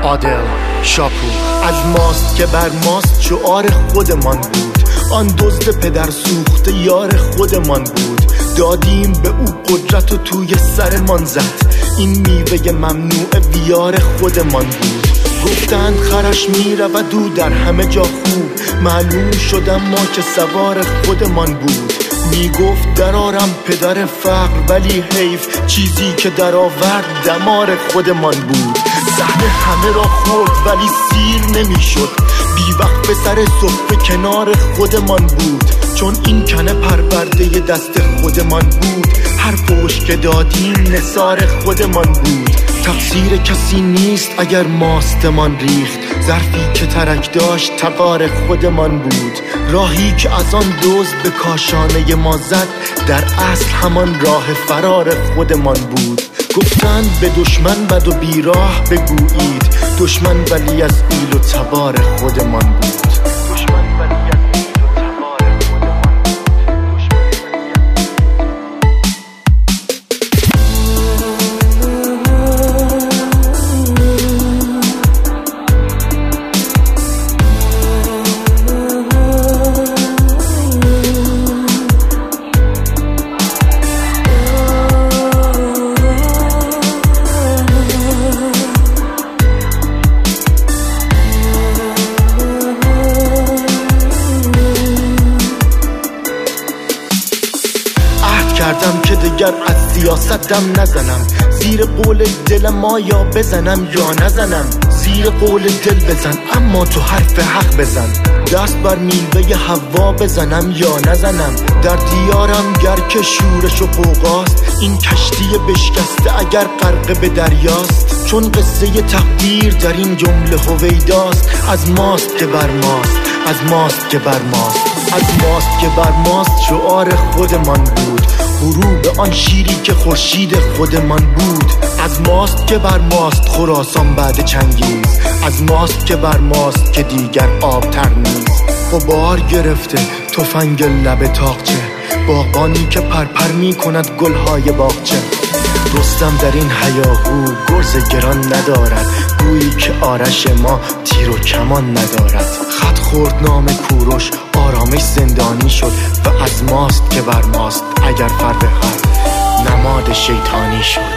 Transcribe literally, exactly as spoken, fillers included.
عادل شاپور. از ماست که بر ماست شعار خودمان بود، آن دزد پدر سوخته یار خودمان بود. دادیم به او قدرت و توی سرمان زد، این میوه ممنوع ویار خودمان بود. گفتند خرش میرود او در همه جا خوب، معلوم شدم ما که سوار خودمان بود. میگفت درارم پدر فقر ولی حیف، چیزی که در آورد دمار خودمان بود. صحنه همه را خورد ولی سیر نمیشد، بی وقت به سر صفحه کنار خودمان بود. چون این کنه پرورده دست خودمان بود، هر فوش که دادیم نثار خودمان بود. تقصیر کسی نیست اگر ماستمان ریخت، ظرفی که ترک داشت تقار خودمان بود. راهی که از آن دزد به کاشانه ما زد، در اصل همان راه فرار خودمان بود. گفتند به دشمن بد و بیراه بگویید، دشمن ولی از ایل و تبار خودمان بود. کردم که دیگر از سیاست دم نزنم، زیر قول دل ما یا بزنم یا نزنم. زیر قول دل بزن اما تو حرف حق بزن، دست بر میوه حوا بزنم یا نزنم. در دیارم گر که شورش و غوغاست، این کشتی بشکسته اگر غرق به دریاست. چون قصه تقدیر در این جمله هویداست، از ماست که بر ماست، از ماست که بر ماست، از ماست که بر ماست شعار خودمان بود. غروب آن شیری که خورشید خودمان بود. از ماست که بر ماست خراسان بعد چنگیز، از ماست که بر ماست که دیگر آبتر نیست. غبار گرفته تفنگ لب تاقچه، باغبانی که پرپر می کند گلهای باغچه. رستم در این هیاهو گرز گران ندارد، گویی که آرش ما تیر و کمان ندارد. خط خورد نام کوروش آرامش زندانی شد، و از ماست که بر ماست اگر فرد خط نماد شیطانی شد.